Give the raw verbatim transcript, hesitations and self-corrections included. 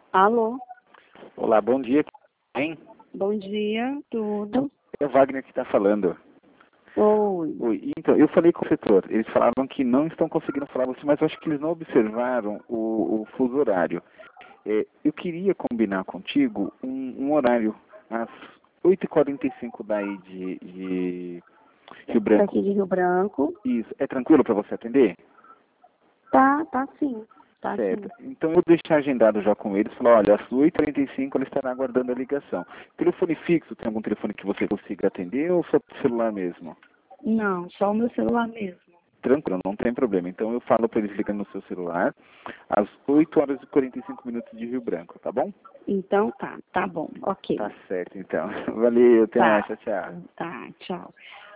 Alô? Olá, bom dia. Hein? Bom dia, tudo? É o Wagner que está falando. Oi. Oi, então, eu falei com o setor. Eles falaram que não estão conseguindo falar você, mas eu acho que eles não observaram o, o fuso horário. É, eu queria combinar contigo um, um horário às oito e quarenta e cinco daí de, de Rio Branco. Daqui de Rio Branco. Isso. É tranquilo para você atender? Tá, tá sim. Tá Certo. sim. Então eu deixei agendado já com eles, falar, olha, às oito e quarenta e cinco ele estará aguardando a ligação. Telefone fixo, tem algum telefone que você consiga atender ou só celular mesmo? Não, só o meu celular mesmo. Tranquilo, não tem problema. Então eu falo para eles ligando no seu celular às oito horas e quarenta e cinco minutos de Rio Branco, tá bom? Então tá, tá bom, ok. Tá certo, então. Valeu, até mais, Tá, tchau, tchau. tá, tchau.